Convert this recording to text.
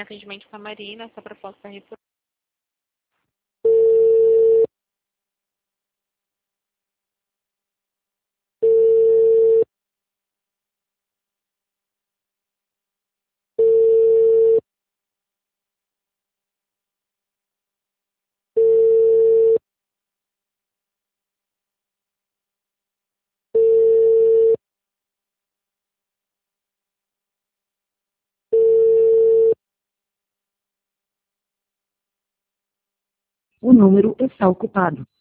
Atendimento com a Marina, essa proposta é retornada. O número está ocupado.